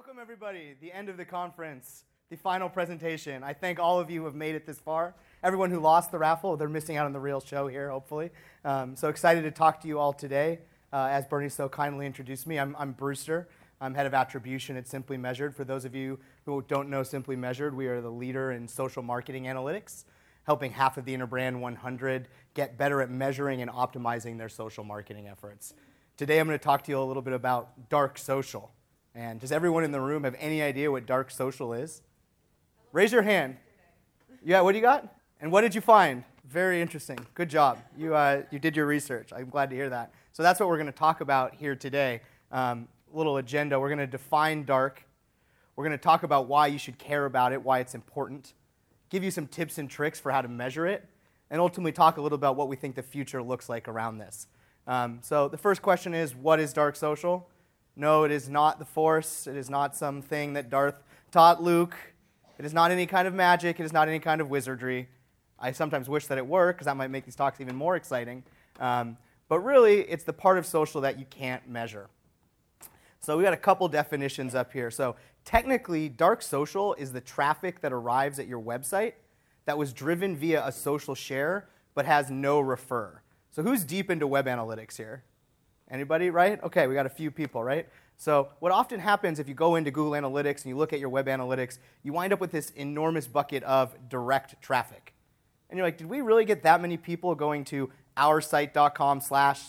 Welcome, everybody. The end of the conference, the final presentation. I thank all of you who have made it this far. Everyone who lost the raffle, they're missing out on the real show here, hopefully. So excited to talk to you all today. As Bernie so kindly introduced me, I'm Brewster. I'm head of attribution at Simply Measured. For those of you who don't know Simply Measured, we are the leader in social marketing analytics, helping half of the Interbrand 100 get better at measuring and optimizing their social marketing efforts. Today I'm going to talk to you a little bit about dark social. And does everyone in the room have any idea what dark social is? Raise your hand. Yeah, what do you got? And what did you find? Very interesting. Good job. You did your research. I'm glad to hear that. So that's what we're going to talk about here today. Little agenda. We're going to define dark. We're going to talk about why you should care about it, why it's important, give you some tips and tricks for how to measure it, and ultimately talk a little about what we think the future looks like around this. So the first question is, what is dark social? No, it is not the Force. It is not something that Darth taught Luke. It is not any kind of magic. It is not any kind of wizardry. I sometimes wish that it were, because that might make these talks even more exciting. But really, it's the part of social that you can't measure. So we got a couple definitions up here. So technically, dark social is the traffic that arrives at your website that was driven via a social share, but has no refer. So who's deep into web analytics here? Anybody, right? Okay, we got a few people, right? So what often happens if you go into Google Analytics and you look at your web analytics, you wind up with this enormous bucket of direct traffic. And you're like, did we really get that many people going to oursite.com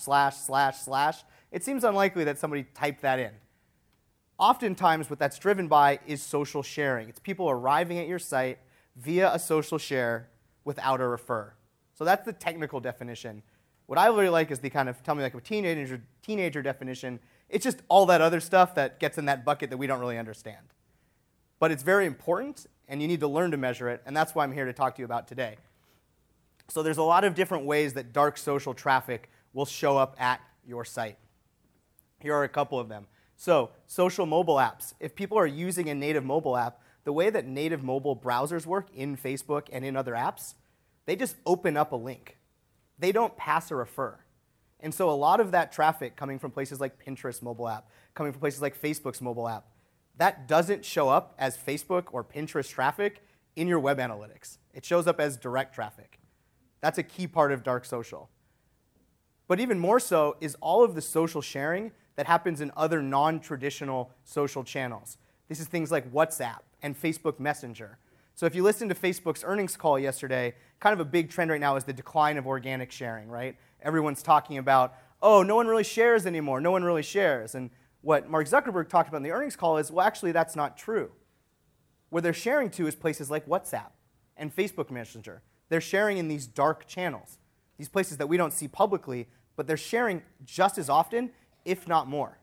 ////? It seems unlikely that somebody typed that in. Oftentimes, what that's driven by is social sharing. It's people arriving at your site via a social share without a refer. So that's the technical definition. What I really like is the kind of, tell me like a teenager definition. It's just all that other stuff that gets in that bucket that we don't really understand. But it's very important, and you need to learn to measure it, and that's why I'm here to talk to you about today. So there's a lot of different ways that dark social traffic will show up at your site. Here are a couple of them. So social mobile apps. If people are using a native mobile app, the way that native mobile browsers work in Facebook and in other apps, they just open up a link. They don't pass a refer. And so a lot of that traffic coming from places like Pinterest mobile app, coming from places like Facebook's mobile app, that doesn't show up as Facebook or Pinterest traffic in your web analytics. It shows up as direct traffic. That's a key part of dark social. But even more so is all of the social sharing that happens in other non-traditional social channels. This is things like WhatsApp and Facebook Messenger. So if you listened to Facebook's earnings call yesterday, kind of a big trend right now is the decline of organic sharing, right? Everyone's talking about, oh, no one really shares anymore. No one really shares. And what Mark Zuckerberg talked about in the earnings call is, well, actually, that's not true. Where they're sharing to is places like WhatsApp and Facebook Messenger. They're sharing in these dark channels, these places that we don't see publicly, but they're sharing just as often, if not more.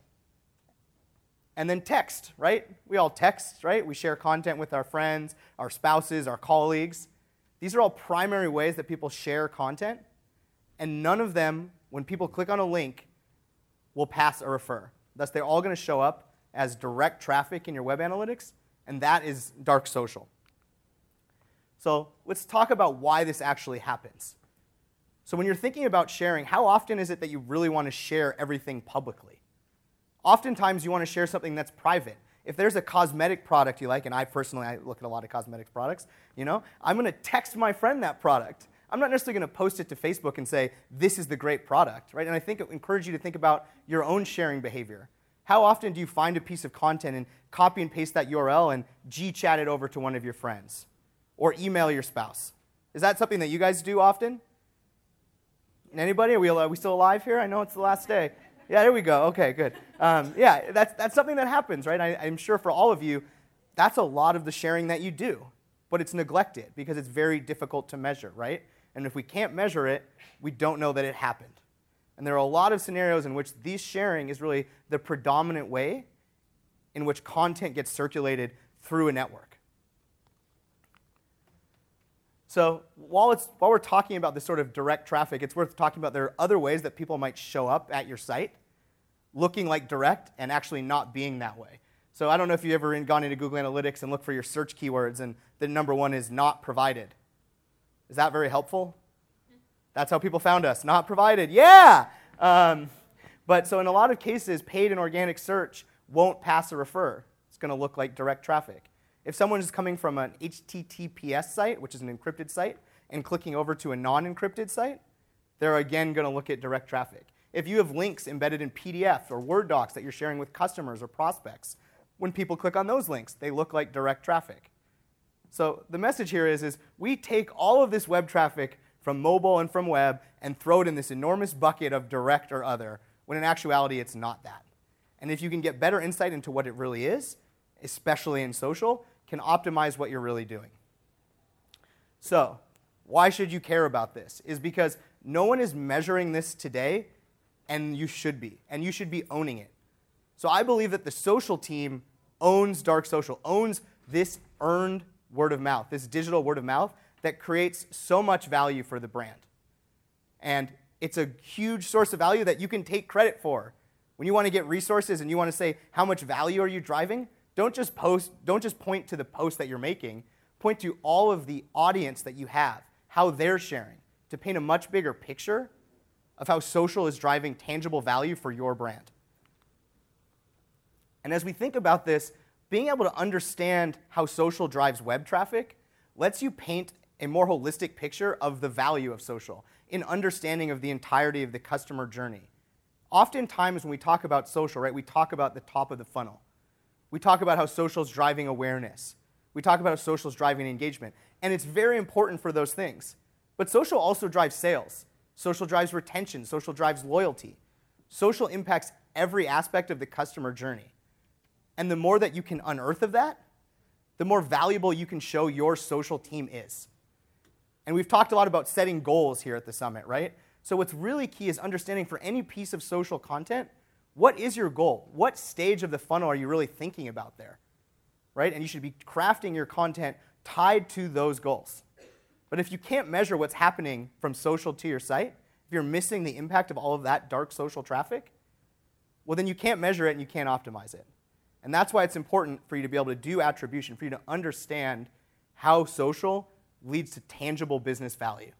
And then text, right? We all text, right? We share content with our friends, our spouses, our colleagues. These are all primary ways that people share content, and none of them, when people click on a link, will pass a refer. Thus, they're all going to show up as direct traffic in your web analytics, and that is dark social. So let's talk about why this actually happens. So when you're thinking about sharing, how often is it that you really want to share everything publicly? Oftentimes, you want to share something that's private. If there's a cosmetic product you like, and I look at a lot of cosmetics products, I'm going to text my friend that product. I'm not necessarily going to post it to Facebook and say, this is the great product, right? And I think it encourages you to think about your own sharing behavior. How often do you find a piece of content and copy and paste that URL and G-chat it over to one of your friends? Or email your spouse? Is that something that you guys do often? Anybody? Are we still alive here? I know it's the last day. Yeah, there we go. Okay, good. Yeah, that's something that happens, right? I'm sure for all of you, that's a lot of the sharing that you do. But it's neglected because it's very difficult to measure, right? And if we can't measure it, we don't know that it happened. And there are a lot of scenarios in which this sharing is really the predominant way in which content gets circulated through a network. So while we're talking about this sort of direct traffic, it's worth talking about there are other ways that people might show up at your site looking like direct and actually not being that way. So I don't know if you've ever gone into Google Analytics and looked for your search keywords, and the number one is not provided. Is that very helpful? That's how people found us. Not provided. Yeah! But so in a lot of cases, paid and organic search won't pass a refer. it's going to look like direct traffic. If someone is coming from an HTTPS site, which is an encrypted site, and clicking over to a non-encrypted site, they're again going to look at direct traffic. If you have links embedded in PDF or Word docs that you're sharing with customers or prospects, when people click on those links, they look like direct traffic. So the message here is we take all of this web traffic from mobile and from web and throw it in this enormous bucket of direct or other, when in actuality it's not that. And if you can get better insight into what it really is, especially in social, can optimize what you're really doing. So why should you care about this? Is because no one is measuring this today, and you should be. And you should be owning it. So I believe that the social team owns dark social, owns this earned word of mouth, this digital word of mouth that creates so much value for the brand. And it's a huge source of value that you can take credit for. When you want to get resources and you want to say, how much value are you driving? Don't just point to the post that you're making. Point to all of the audience that you have, how they're sharing, to paint a much bigger picture of how social is driving tangible value for your brand. And as we think about this, being able to understand how social drives web traffic lets you paint a more holistic picture of the value of social in understanding of the entirety of the customer journey. Oftentimes when we talk about social, right, we talk about the top of the funnel. We talk about how social is driving awareness. We talk about how social is driving engagement. And it's very important for those things. But social also drives sales. Social drives retention. Social drives loyalty. Social impacts every aspect of the customer journey. And the more that you can unearth of that, the more valuable you can show your social team is. And we've talked a lot about setting goals here at the summit, right? So what's really key is understanding for any piece of social content, what is your goal? What stage of the funnel are you really thinking about there, right? And you should be crafting your content tied to those goals. But if you can't measure what's happening from social to your site, if you're missing the impact of all of that dark social traffic, well, then you can't measure it and you can't optimize it. And that's why it's important for you to be able to do attribution, for you to understand how social leads to tangible business value.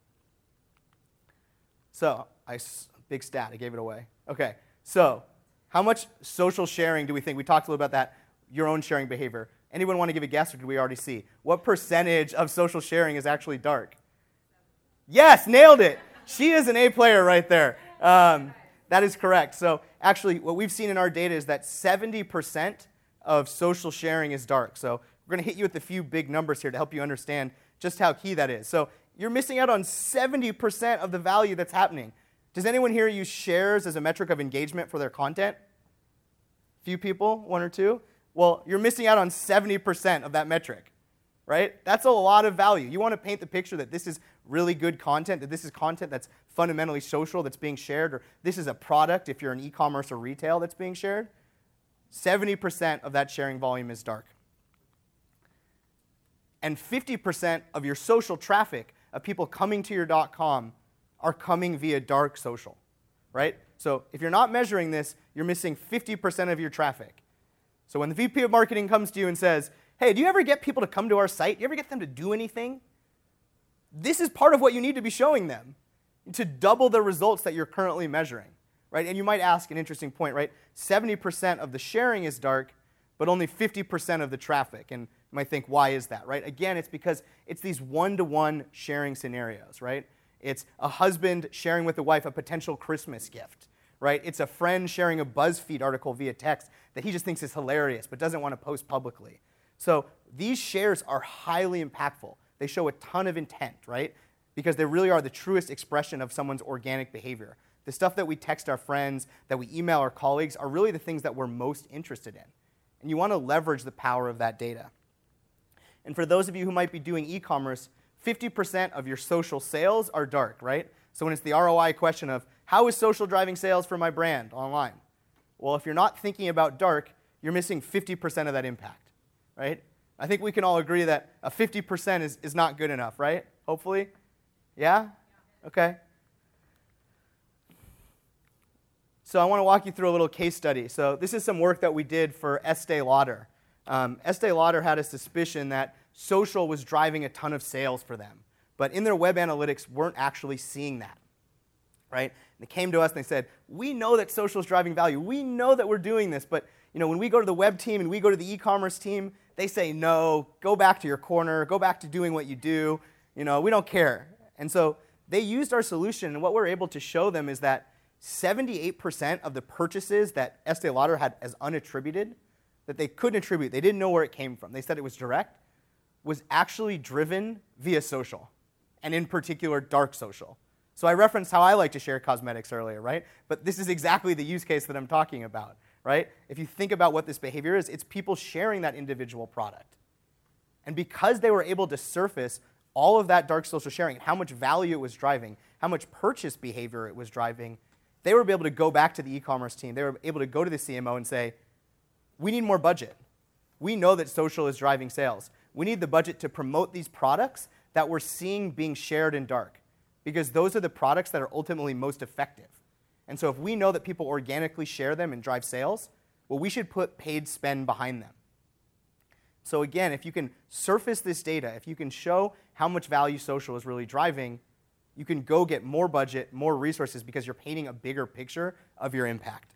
So, big stat, I gave it away. Okay, so how much social sharing do we think? We talked a little about that, your own sharing behavior. Anyone want to give a guess, or did we already see? What percentage of social sharing is actually dark? Yes, nailed it. She is an A player right there. That is correct. So actually, what we've seen in our data is that 70% of social sharing is dark. So we're going to hit you with a few big numbers here to help you understand just how key that is. So you're missing out on 70% of the value that's happening. Does anyone here use shares as a metric of engagement for their content? Few people, one or two? Well, you're missing out on 70% of that metric, right? That's a lot of value. You want to paint the picture that this is really good content, that this is content that's fundamentally social, that's being shared, or this is a product, if you're in e-commerce or retail, that's being shared. 70% of that sharing volume is dark. And 50% of your social traffic of people coming to your .com are coming via dark social, right? So if you're not measuring this, you're missing 50% of your traffic. So when the VP of marketing comes to you and says, hey, do you ever get people to come to our site? Do you ever get them to do anything? This is part of what you need to be showing them to double the results that you're currently measuring, right? And you might ask an interesting point, right? 70% of the sharing is dark, but only 50% of the traffic. And you might think, why is that, right? Again, it's because it's these one-to-one sharing scenarios, right? It's a husband sharing with a wife a potential Christmas gift, right? It's a friend sharing a BuzzFeed article via text that he just thinks is hilarious but doesn't want to post publicly. So these shares are highly impactful. They show a ton of intent, right? Because they really are the truest expression of someone's organic behavior. The stuff that we text our friends, that we email our colleagues, are really the things that we're most interested in. And you want to leverage the power of that data. And for those of you who might be doing e-commerce, 50% of your social sales are dark, right? So when it's the ROI question of, how is social driving sales for my brand online? Well, if you're not thinking about dark, you're missing 50% of that impact, right? I think we can all agree that a 50% is not good enough, right? Hopefully? Yeah? Okay. So I want to walk you through a little case study. So this is some work that we did for Estee Lauder. Estee Lauder had a suspicion that social was driving a ton of sales for them. But in their web analytics, weren't actually seeing that, right? And they came to us and they said, we know that social is driving value. We know that we're doing this, but When we go to the web team and we go to the e-commerce team, they say, no, go back to your corner, go back to doing what you do. We don't care. And so they used our solution, and what we're able to show them is that 78% of the purchases that Estee Lauder had as unattributed, that they couldn't attribute, they didn't know where it came from, they said it was direct, was actually driven via social, and in particular, dark social. So I referenced how I like to share cosmetics earlier, right? But this is exactly the use case that I'm talking about, right? If you think about what this behavior is, it's people sharing that individual product. And because they were able to surface all of that dark social sharing, and how much value it was driving, how much purchase behavior it was driving, they were able to go back to the e-commerce team. They were able to go to the CMO and say, we need more budget. We know that social is driving sales. We need the budget to promote these products that we're seeing being shared in dark, because those are the products that are ultimately most effective. And so if we know that people organically share them and drive sales, well, we should put paid spend behind them. So again, if you can surface this data, if you can show how much value social is really driving, you can go get more budget, more resources, because you're painting a bigger picture of your impact.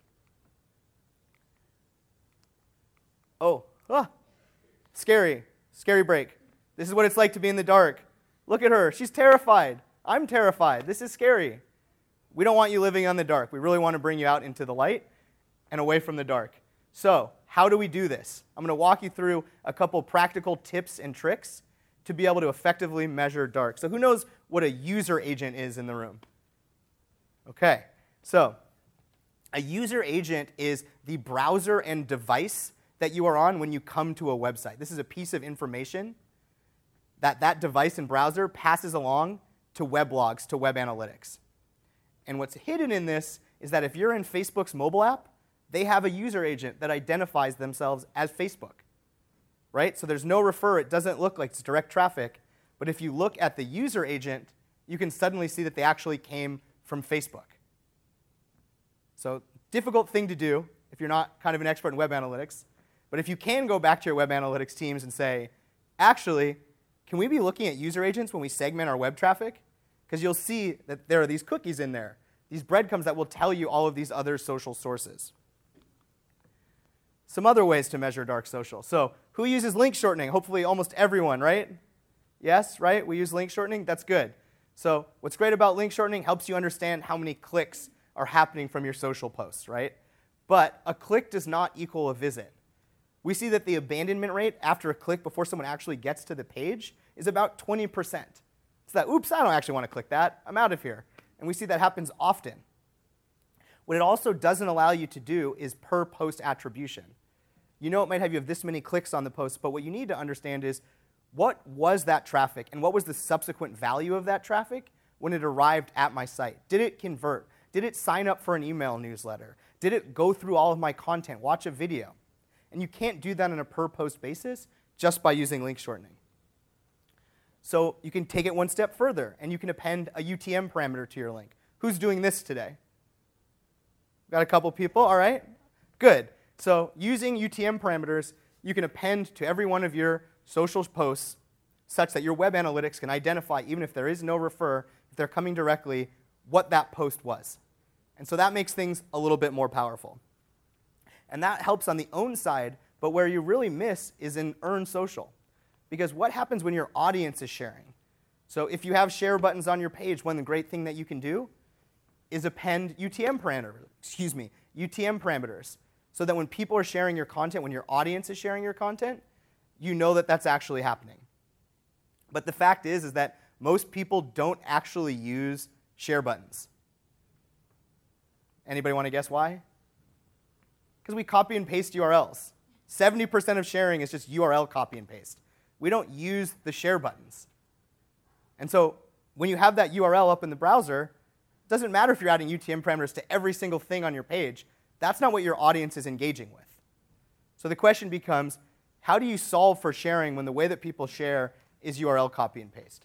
Scary break. This is what it's like to be in the dark. Look at her. She's terrified. I'm terrified. This is scary. We don't want you living in the dark. We really want to bring you out into the light and away from the dark. So how do we do this? I'm going to walk you through a couple practical tips and tricks to be able to effectively measure dark. So who knows what a user agent is in the room? Okay, so a user agent is the browser and device that you are on when you come to a website. This is a piece of information that device and browser passes along to weblogs, to web analytics. And what's hidden in this is that if you're in Facebook's mobile app, they have a user agent that identifies themselves as Facebook, right? So there's no refer. It doesn't look like it's direct traffic. But if you look at the user agent, you can suddenly see that they actually came from Facebook. So difficult thing to do if you're not kind of an expert in web analytics. But if you can go back to your web analytics teams and say, actually, can we be looking at user agents when we segment our web traffic? Because you'll see that there are these cookies in there, these breadcrumbs that will tell you all of these other social sources. Some other ways to measure dark social. So who uses link shortening? Hopefully almost everyone, right? Yes, right? We use link shortening? That's good. So what's great about link shortening helps you understand how many clicks are happening from your social posts, right? But a click does not equal a visit. We see that the abandonment rate after a click before someone actually gets to the page is about 20%. So that, oops, I don't actually want to click that. I'm out of here. And we see that happens often. What it also doesn't allow you to do is per post attribution. You know it might have you have this many clicks on the post, but what you need to understand is what was that traffic and what was the subsequent value of that traffic when it arrived at my site? Did it convert? Did it sign up for an email newsletter? Did it go through all of my content, watch a video? And you can't do that on a per post basis just by using link shortening. So you can take it one step further, and you can append a UTM parameter to your link. Who's doing this today? Got a couple people, all right? Good. So using UTM parameters, you can append to every one of your social posts such that your web analytics can identify, even if there is no refer, if they're coming directly, what that post was. And so that makes things a little bit more powerful. And that helps on the own side, but where you really miss is in earned social. Because what happens when your audience is sharing? So if you have share buttons on your page, one great thing that you can do is append UTM parameters, so that when people are sharing your content, when your audience is sharing your content, you know that that's actually happening. But the fact is that most people don't actually use share buttons. Anybody want to guess why? Because we copy and paste URLs. 70% of sharing is just URL copy and paste. We don't use the share buttons. And so when you have that URL up in the browser, it doesn't matter if you're adding UTM parameters to every single thing on your page. That's not what your audience is engaging with. So the question becomes, how do you solve for sharing when the way that people share is URL copy and paste?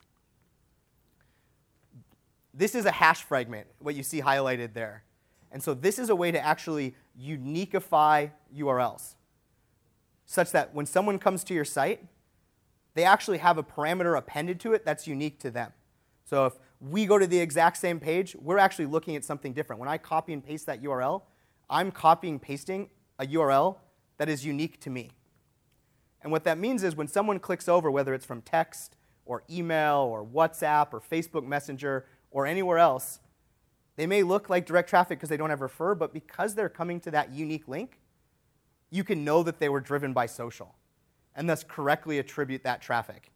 This is a hash fragment, what you see highlighted there. And so this is a way to actually uniqueify URLs, such that when someone comes to your site, they actually have a parameter appended to it that's unique to them. So if we go to the exact same page, we're actually looking at something different. When I copy and paste that URL, I'm copying and pasting a URL that is unique to me. And what that means is when someone clicks over, whether it's from text or email or WhatsApp or Facebook Messenger or anywhere else, they may look like direct traffic because they don't have refer, but because they're coming to that unique link, you can know that they were driven by social and thus correctly attribute that traffic.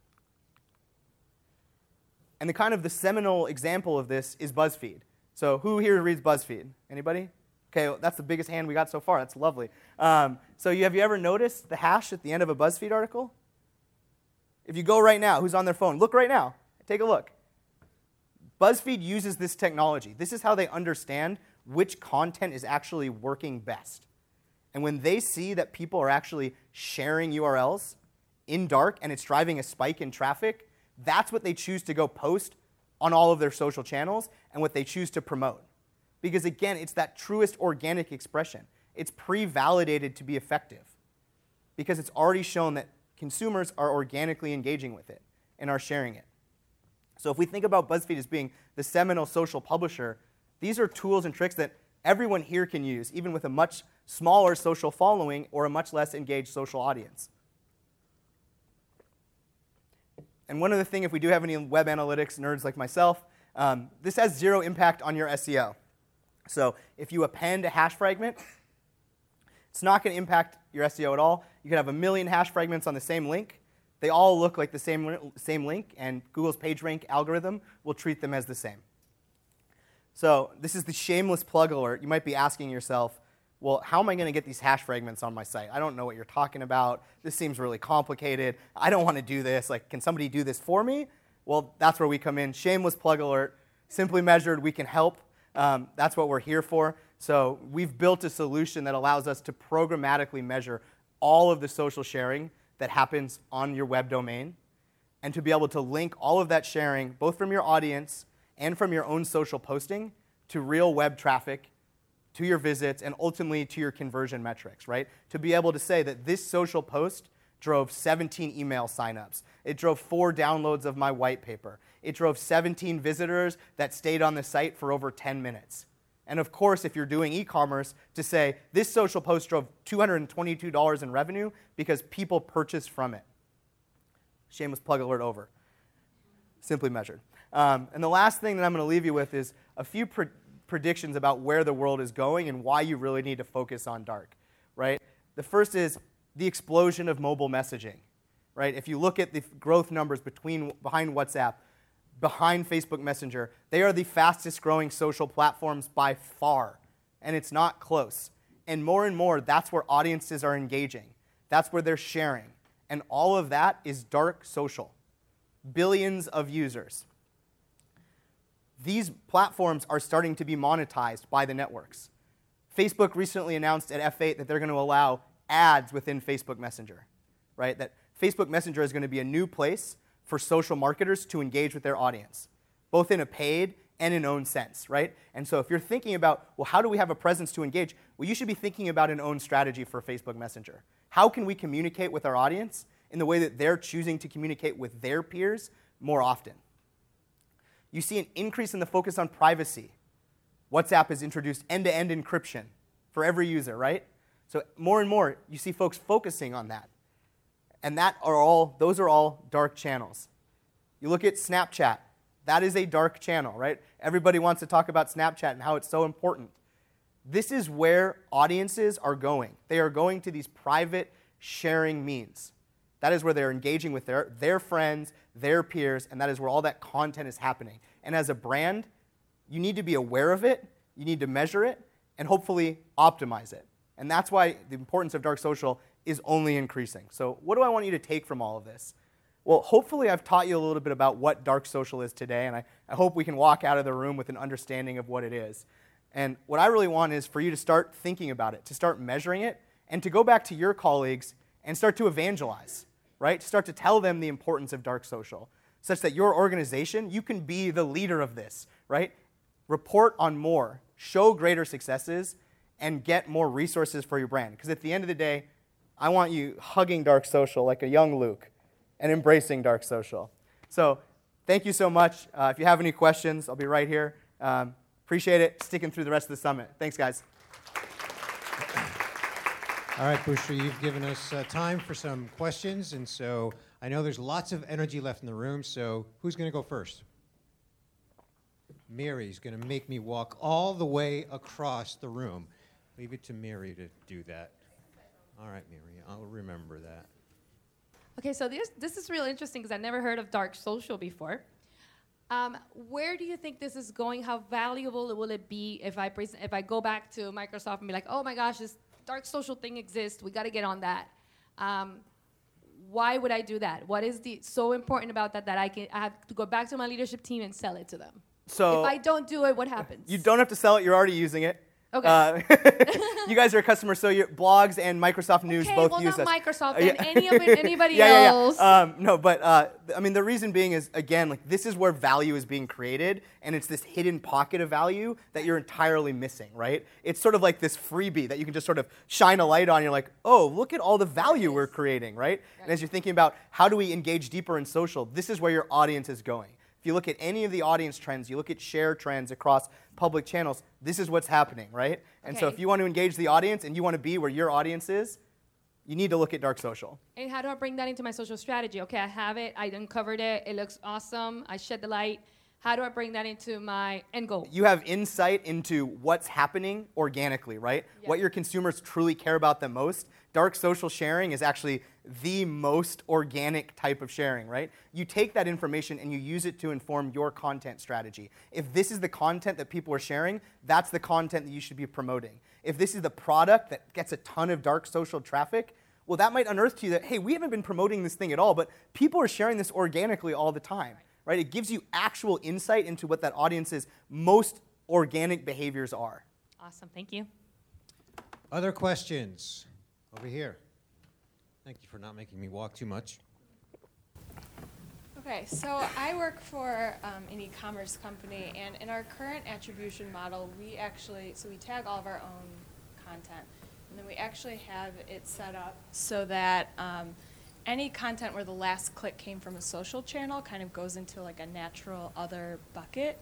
And the seminal example of this is BuzzFeed. So who here reads BuzzFeed? Anybody? Okay, that's the biggest hand we got so far. That's lovely. So have you ever noticed the hash at the end of a BuzzFeed article? If you go right now, who's on their phone? Look right now. Take a look. BuzzFeed uses this technology. This is how they understand which content is actually working best. And when they see that people are actually sharing URLs in dark and it's driving a spike in traffic, that's what they choose to go post on all of their social channels and what they choose to promote. Because again, it's that truest organic expression. It's pre-validated to be effective because it's already shown that consumers are organically engaging with it and are sharing it. So if we think about BuzzFeed as being the seminal social publisher, these are tools and tricks that everyone here can use, even with a much smaller social following or a much less engaged social audience. And one other thing, if we do have any web analytics nerds like myself, this has zero impact on your SEO. So if you append a hash fragment, it's not going to impact your SEO at all. You could have a million hash fragments on the same link. They all look like the same link, and Google's PageRank algorithm will treat them as the same. So this is the shameless plug alert. You might be asking yourself, well, how am I going to get these hash fragments on my site? I don't know what you're talking about. This seems really complicated. I don't want to do this. Like, can somebody do this for me? Well, that's where we come in. Shameless plug alert. Simply Measured, we can help. That's what we're here for. So we've built a solution that allows us to programmatically measure all of the social sharing that happens on your web domain and to be able to link all of that sharing, both from your audience and from your own social posting, to real web traffic, to your visits, and ultimately to your conversion metrics, right? To be able to say that this social post drove 17 email signups. It drove 4 downloads of my white paper. It drove 17 visitors that stayed on the site for over 10 minutes. And of course, if you're doing e-commerce, to say this social post drove $222 in revenue because people purchased from it. Shameless plug alert over. Simply Measured. And the last thing that I'm going to leave you with is a few predictions about where the world is going and why you really need to focus on dark, right? The first is the explosion of mobile messaging, right? If you look at the growth numbers behind WhatsApp, behind Facebook Messenger, they are the fastest growing social platforms by far, and it's not close. And more, that's where audiences are engaging. That's where they're sharing. And all of that is dark social. Billions of users. These platforms are starting to be monetized by the networks. Facebook recently announced at F8 that they're going to allow ads within Facebook Messenger, right? That Facebook Messenger is going to be a new place for social marketers to engage with their audience, both in a paid and an owned sense, right? And so if you're thinking about, well, how do we have a presence to engage? Well, you should be thinking about an owned strategy for Facebook Messenger. How can we communicate with our audience in the way that they're choosing to communicate with their peers more often? You see an increase in the focus on privacy. WhatsApp has introduced end-to-end encryption for every user, right? So more and more, you see folks focusing on that. And those are all dark channels. You look at Snapchat. That is a dark channel, right? Everybody wants to talk about Snapchat and how it's so important. This is where audiences are going. They are going to these private sharing means. That is where they're engaging with their friends, their peers, and that is where all that content is happening. And as a brand, you need to be aware of it, you need to measure it, and hopefully optimize it. And that's why the importance of dark social is only increasing. So what do I want you to take from all of this? Well, hopefully I've taught you a little bit about what dark social is today, and I hope we can walk out of the room with an understanding of what it is. And what I really want is for you to start thinking about it, to start measuring it, and to go back to your colleagues and start to evangelize, right? Start to tell them the importance of dark social, such that your organization, you can be the leader of this, right? Report on more, show greater successes, and get more resources for your brand. Because at the end of the day, I want you hugging dark social like a young Luke and embracing dark social. So thank you so much. If you have any questions, I'll be right here. Appreciate it. Sticking through the rest of the summit. Thanks, guys. All right, Bushra, you've given us time for some questions, and so I know there's lots of energy left in the room, so who's going to go first? Mary's going to make me walk all the way across the room. Leave it to Mary to do that. All right, Mary, I'll remember that. Okay, so this is really interesting because I've never heard of dark social before. Where do you think this is going? How valuable will it be if I go back to Microsoft and be like, oh my gosh, this dark social thing exists. We got to get on that. Why would I do that? What is so important about that I have to go back to my leadership team and sell it to them? So if I don't do it, what happens? You don't have to sell it. You're already using it. Okay. You guys are a customer, so your blogs and Microsoft News both use not us. Microsoft and anybody else. No, but I mean, the reason being is, again, like this is where value is being created, and it's this hidden pocket of value that you're entirely missing, right? It's sort of like this freebie that you can just sort of shine a light on. And you're like, oh, look at all the value we're creating, right? And as you're thinking about how do we engage deeper in social, this is where your audience is going. If you look at any of the audience trends, you look at share trends across public channels, this is what's happening, right? And so if you want to engage the audience and you want to be where your audience is, you need to look at dark social. And how do I bring that into my social strategy? Okay, I have it, I uncovered it, it looks awesome, I shed the light. How do I bring that into my end goal? You have insight into what's happening organically, right? Yeah. What your consumers truly care about the most. Dark social sharing is actually the most organic type of sharing, right? You take that information and you use it to inform your content strategy. If this is the content that people are sharing, that's the content that you should be promoting. If this is the product that gets a ton of dark social traffic, well, that might unearth to you that, hey, we haven't been promoting this thing at all, but people are sharing this organically all the time. Right? It gives you actual insight into what that audience's most organic behaviors are. Awesome. Thank you. Other questions? Over here. Thank you for not making me walk too much. Okay, so I work for an e-commerce company, and in our current attribution model, we tag all of our own content, and then we actually have it set up so that any content where the last click came from a social channel kind of goes into like a natural other bucket.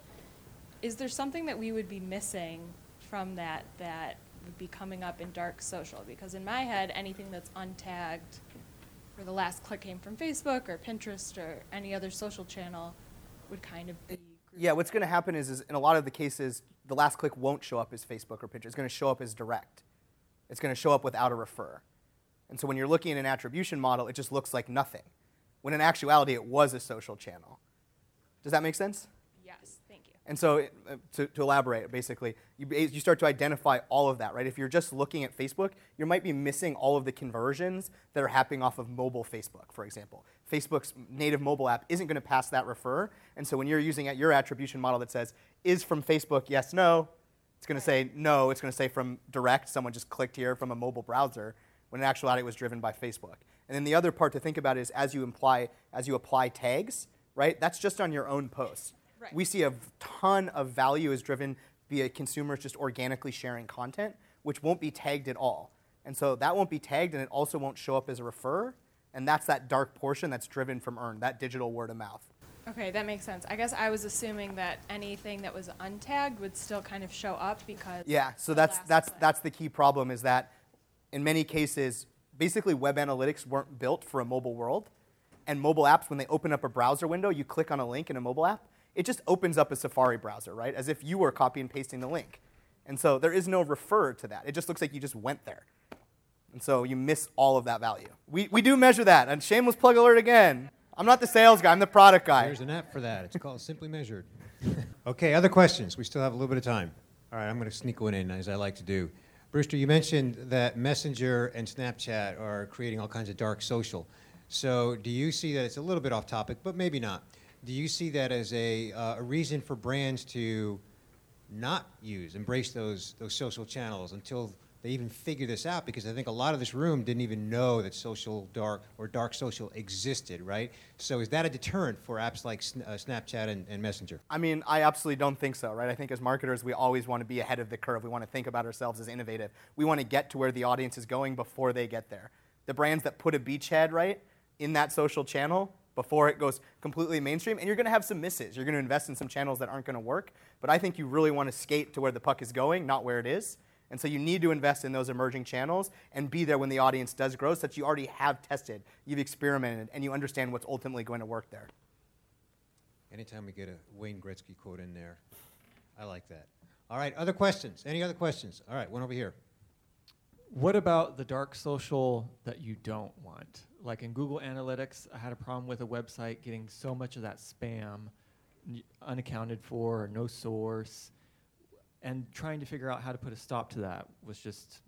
Is there something that we would be missing from that would be coming up in dark social? Because in my head, anything that's untagged, where the last click came from Facebook or Pinterest or any other social channel, would kind of be... Yeah, what's going to happen is in a lot of the cases, the last click won't show up as Facebook or Pinterest. It's going to show up as direct. It's going to show up without a refer. And so when you're looking at an attribution model, it just looks like nothing, when in actuality it was a social channel. Does that make sense? Yes, thank you. And so to elaborate, basically, you start to identify all of that, right? If you're just looking at Facebook, you might be missing all of the conversions that are happening off of mobile Facebook, for example. Facebook's native mobile app isn't going to pass that refer, and so when you're using your attribution model that says, is from Facebook, yes, no, it's going to say no, it's going to say from direct, someone just clicked here from a mobile browser, when in actuality it was driven by Facebook. And then the other part to think about is as you apply tags, right? That's just on your own posts. Right. We see a ton of value is driven via consumers just organically sharing content, which won't be tagged at all. And so that won't be tagged, and it also won't show up as a refer, and that's that dark portion that's driven from earned, that digital word of mouth. Okay, that makes sense. I guess I was assuming that anything that was untagged would still kind of show up because... Yeah, so that's the key problem is that in many cases, basically web analytics weren't built for a mobile world. And mobile apps, when they open up a browser window, you click on a link in a mobile app, it just opens up a Safari browser, right? As if you were copy and pasting the link. And so there is no refer to that. It just looks like you just went there. And so you miss all of that value. We do measure that. And shameless plug alert again. I'm not the sales guy, I'm the product guy. There's an app for that. It's called Simply Measured. Okay, other questions? We still have a little bit of time. All right, I'm going to sneak one in, as I like to do. Brewster, you mentioned that Messenger and Snapchat are creating all kinds of dark social. So do you see that, it's a little bit off topic, but maybe not. Do you see that as a reason for brands to not embrace those social channels until they even figure this out? Because I think a lot of this room didn't even know that social dark or dark social existed, right? So is that a deterrent for apps like Snapchat and Messenger? I mean, I absolutely don't think so, right? I think as marketers, we always want to be ahead of the curve. We want to think about ourselves as innovative. We want to get to where the audience is going before they get there. The brands that put a beachhead, right, in that social channel before it goes completely mainstream, and you're going to have some misses. You're going to invest in some channels that aren't going to work, but I think you really want to skate to where the puck is going, not where it is. And so you need to invest in those emerging channels and be there when the audience does grow so that you already have tested, you've experimented, and you understand what's ultimately going to work there. Anytime we get a Wayne Gretzky quote in there, I like that. All right, other questions? Any other questions? All right, one over here. What about the dark social that you don't want? Like in Google Analytics, I had a problem with a website getting so much of that spam unaccounted for or no source, and trying to figure out how to put a stop to that was just,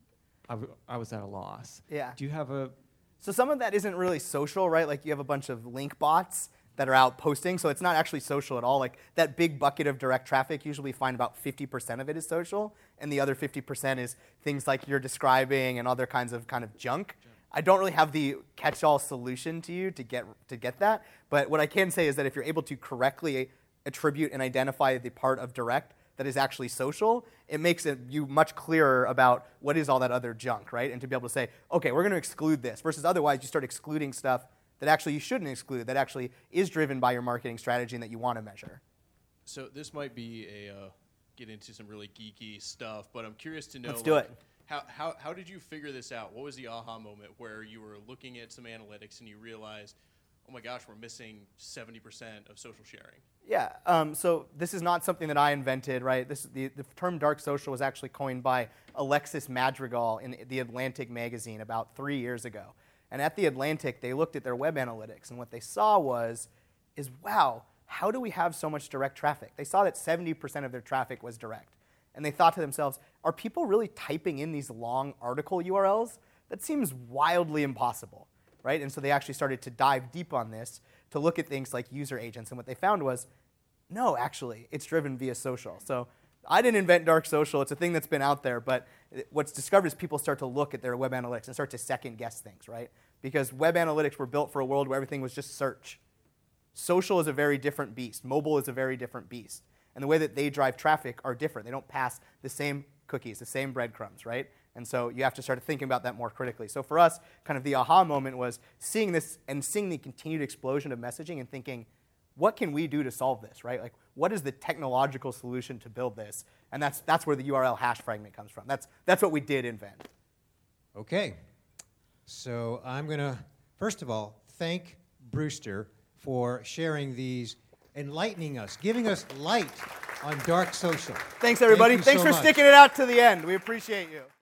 I was at a loss. Yeah. Do you have a... So some of that isn't really social, right? Like you have a bunch of link bots that are out posting, so it's not actually social at all. Like that big bucket of direct traffic, usually we find about 50% of it is social, and the other 50% is things like you're describing and other kinds of junk. I don't really have the catch-all solution to you to get that, but what I can say is that if you're able to correctly attribute and identify the part of direct that is actually social, it makes you much clearer about what is all that other junk, right? And to be able to say, okay, we're going to exclude this, versus otherwise you start excluding stuff that actually you shouldn't exclude, that actually is driven by your marketing strategy and that you want to measure. So this might be get into some really geeky stuff, but I'm curious to know. Let's do it. How did you figure this out? What was the aha moment where you were looking at some analytics and you realized, oh my gosh, we're missing 70% of social sharing? Yeah, so this is not something that I invented, right? The term dark social was actually coined by Alexis Madrigal in The Atlantic magazine about 3 years ago. And at The Atlantic, they looked at their web analytics, and what they saw is wow, how do we have so much direct traffic? They saw that 70% of their traffic was direct. And they thought to themselves, are people really typing in these long article URLs? That seems wildly impossible, right? And so they actually started to dive deep on this to look at things like user agents. And what they found was, no, actually, it's driven via social. So I didn't invent dark social. It's a thing that's been out there. But what's discovered is people start to look at their web analytics and start to second guess things, right? Because web analytics were built for a world where everything was just search. Social is a very different beast. Mobile is a very different beast. And the way that they drive traffic are different. They don't pass the same cookies, the same breadcrumbs, right? And so you have to start thinking about that more critically. So for us, kind of the aha moment was seeing this and seeing the continued explosion of messaging and thinking, what can we do to solve this, right? Like, what is the technological solution to build this? And that's where the URL hash fragment comes from. That's what we did invent. Okay. So I'm going to, first of all, thank Brewster for sharing these, enlightening us, giving us light on dark social. Thanks, everybody. Thank you Thanks so for much. sticking it out to the end. We appreciate you.